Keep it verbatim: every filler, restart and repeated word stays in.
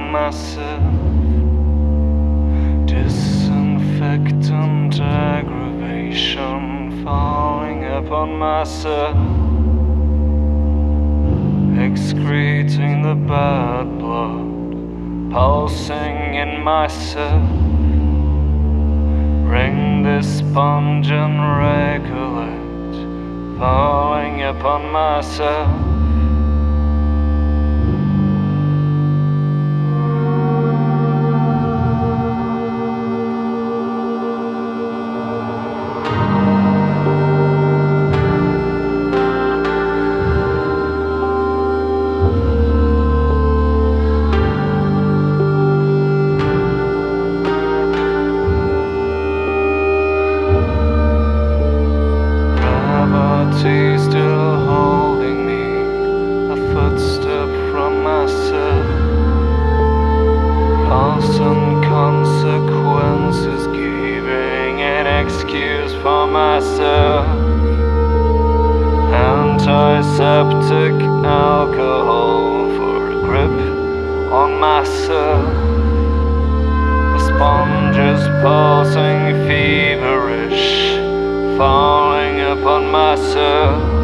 upon myself, disinfectant aggravation falling upon myself, excreting the bad blood pulsing in myself. Ring this sponge and recollect falling upon myself. Still holding me, a footstep from myself. Cause and consequences, giving an excuse for myself. Antiseptic alcohol for a grip on myself. The sponges pulsing feverish, falling upon myself.